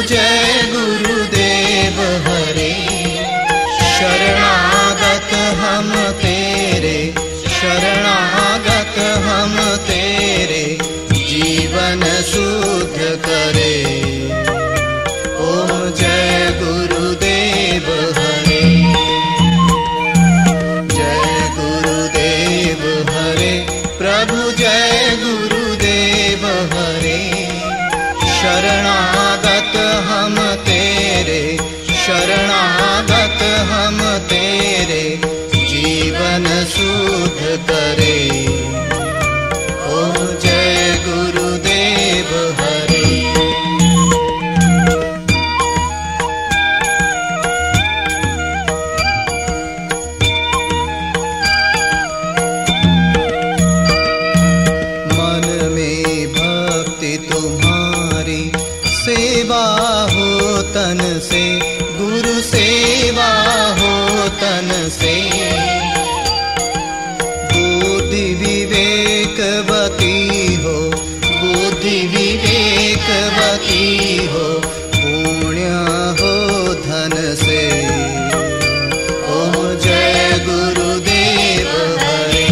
जय गुरुदेव हरे। शरणागत हम तेरे, शरणागत हम तेरे, जीवन शुद्ध करे। ओम जय गुरुदेव हरे। जय गुरुदेव हरे, प्रभु जय गुरुदेव हरे। शरणागत हम तेरे, शरणागत हम तेरे, जीवन शुद्ध करे। ओम जय गुरुदेव हरे। मन में भक्ति तुम्हारी, सेवा हो तन से, गुरु सेवा हो तन से। बुद्धि विवेकवती हो, बुद्धि विवेकवती हो, पुण्य हो धन से। ओम जय गुरुदेव हरे।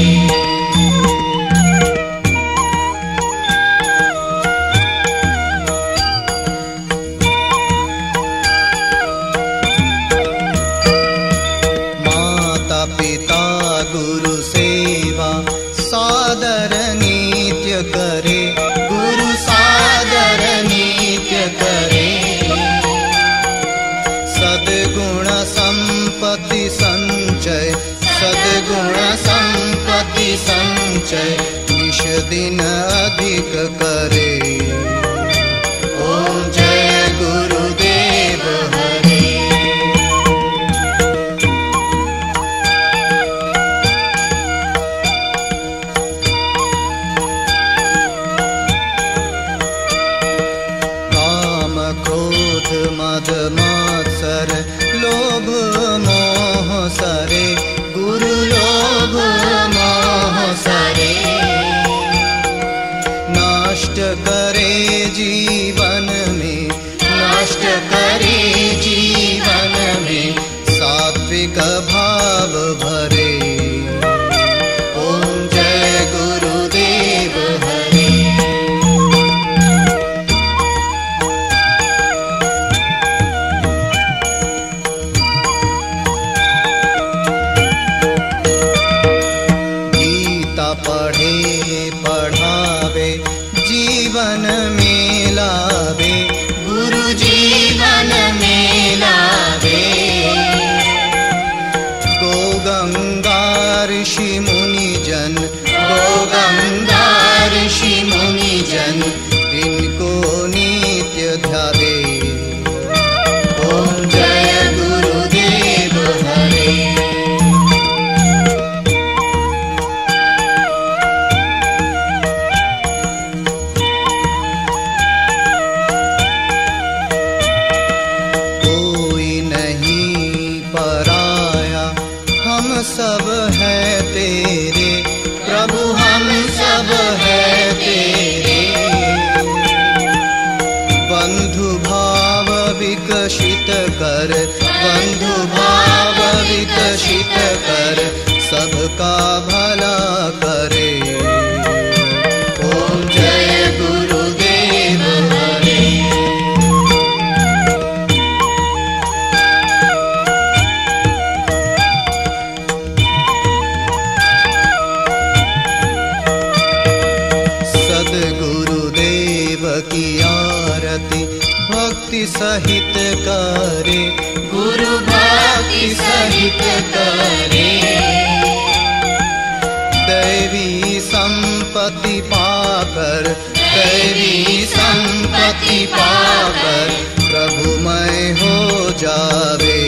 पिता गुरु सेवा सादर नित्य करे, गुरु सादर नित्य करे। सद्गुण संपत्ति संचय, सद्गुण संपत्ति संचय, निश दिन अधिक करे। ओम जय गुरुदेव हरे। क्रोध मद मात्सर लोभ मोह सरे, गुरु लोभ मोह सरे। नष्ट करे जीवन में, नष्ट करे जीवन में, सात्विक भाव भरे। ओम जय गुरुदेव हरे। पढ़े पढ़ावे जीवन में लावे, गुरु जीवन में लावे। गो गंगा ऋषि मुनि जन, गो गंगा ऋषि मुनि जन, इनको नित्य ध्यावे। ओम जय गुरुदेव हरे। सब है तेरे प्रभु, हम सब है तेरे। बंधु भाव विकसित कर, बंधु भाव विकसित कर, सबका भला करे। ओम जय गुरुदेव हरे। गुरुदेव की आरती भक्ति सहित करे, गुरु भक्ति सहित करे। दैवी संपत्ति पाकर, दैवी संपत्ति पाकर, प्रभुमय हो जावे।